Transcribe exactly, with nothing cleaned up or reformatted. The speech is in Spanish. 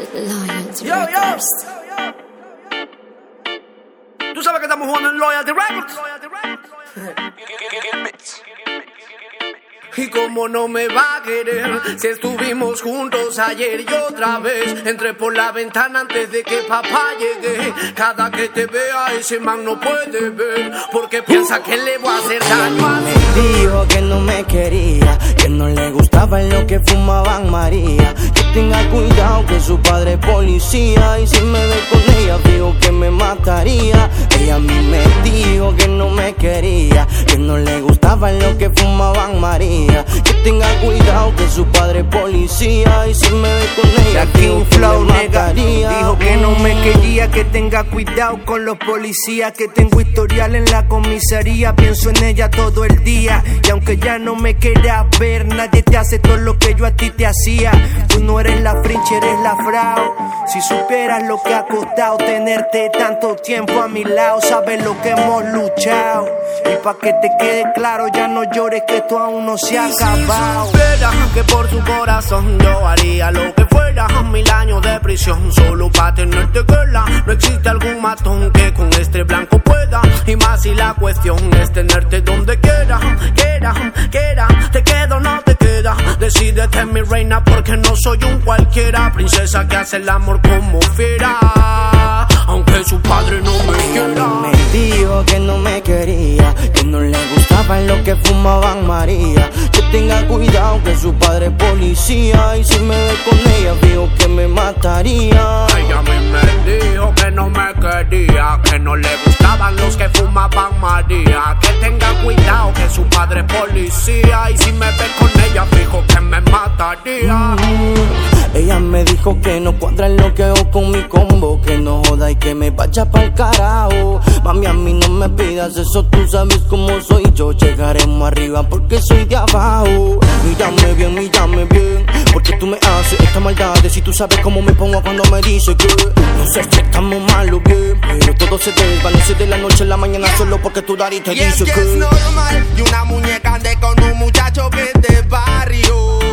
Loyalty Yo, yo. Records. Tú sabes que estamos jugando en Loyalty Records. Y como no me va a querer, si estuvimos juntos ayer y otra vez, entré por la ventana antes de que papá llegue. Cada que te vea ese man no puede ver, porque piensa que le voy a hacer daño a Me dijo que no me quería, que no le gustaba lo que fumaban María, que tenga cuidado que su padre es policía, y si me ve con ella dijo que me mataría. Ella a mí me dijo que no me quería, que no le gustaba lo que fumaban María, que tenga cuidado que su padre es policía, y si me ve con ella dijo que Flow, me nega, mataría. dijo que no me quería, que tenga cuidado con los policías, que tengo historial en la comisaría, pienso en ella todo el día, y aunque ya no me quiera ver, nadie te hace todo lo que yo a ti te hacía. Tú no eres la frinche, eres la frau. Si supieras lo que ha costado tenerte tanto tiempo a mi lado, sabes lo que hemos luchado, y pa' que te quede claro, ya no llores que esto aún no se ha acabado. Si supiera que por su corazón yo haría lo que fuera, mil años de prisión solo pa' tenerte quela. No existe algún matón que con este blanco pueda, y más si la cuestión es tenerte donde quiera, quiera, quiera, te quedo o no te queda. Decídete mi reina porque no soy un cualquiera, princesa que hace el amor como fiera, aunque su padre no me quiera. Me dijo que no me quería, que no le gustaba lo que fumaban María, que tenga cuidado que su padre es policía, y si me ve con ella dijo que me mataría. Ella a mí me dijo que no me quería, que no le gustaban los que fumaban María, que tenga cuidado que su padre es policía, y si me ve con ella dijo que me mataría. Mm, ella me dijo que no cuadra lo que hago con mi combo, que no joda y que me vaya pa'l carajo. Mami, a mí no me pidas eso, tú sabes cómo soy yo, llegaremos arriba porque soy de abajo. Mírame bien, mírame bien, porque tú me haces esta maldad, si tú sabes cómo me pongo cuando me dices que no sé si estamos mal o bien, pero todo se desvanece de la noche a la mañana solo porque tu daddy te y dice es que que es normal, y una muñeca ande con un muchacho que es de barrio.